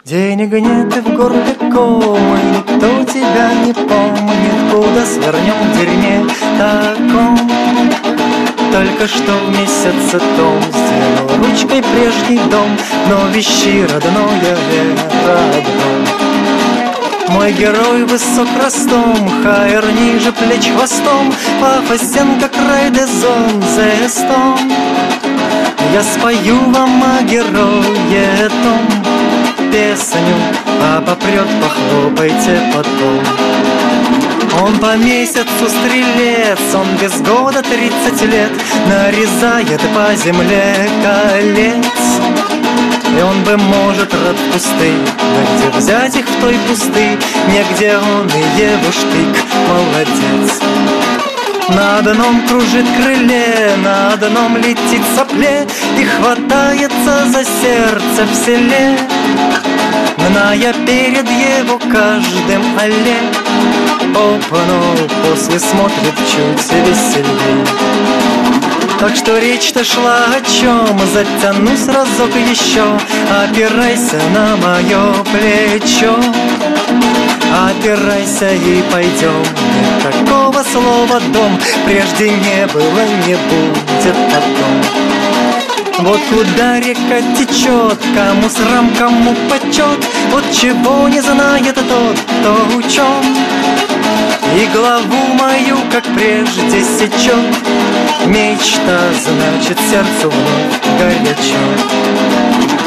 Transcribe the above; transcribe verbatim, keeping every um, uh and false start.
Денег нет и в горле комы, никто тебя не помнит. Куда свернем в дерьме таком? Только что в месяце том сделал ручкой прежний дом, но вещи родное родном. Мой герой высок ростом, хайер ниже плеч хвостом, пафосен, как райдезон зестом. Я спою вам о герое том песню, а попрет, похлопайте потом. Он по месяцу стрелец, он без года тридцать лет нарезает по земле колец. И он бы, может, рад пусты, но где взять их в той пусты? Негде он и евуштык, молодец. На одном кружит крыле, на одном летит сопле и хватается за сердце в селе, гная перед его каждым алле. Опа, ну, после смотрит чуть веселей. Так что речь-то шла о чем? Затянусь разок еще, опирайся на мое плечо. Опирайся и пойдем. Нет такого слова дом прежде не было, не будет потом. Вот куда река течет, кому срам, кому почет, вот чего не знает тот, кто учен. И главу мою, как прежде, сечет мечта, значит, сердцу вновь горячо.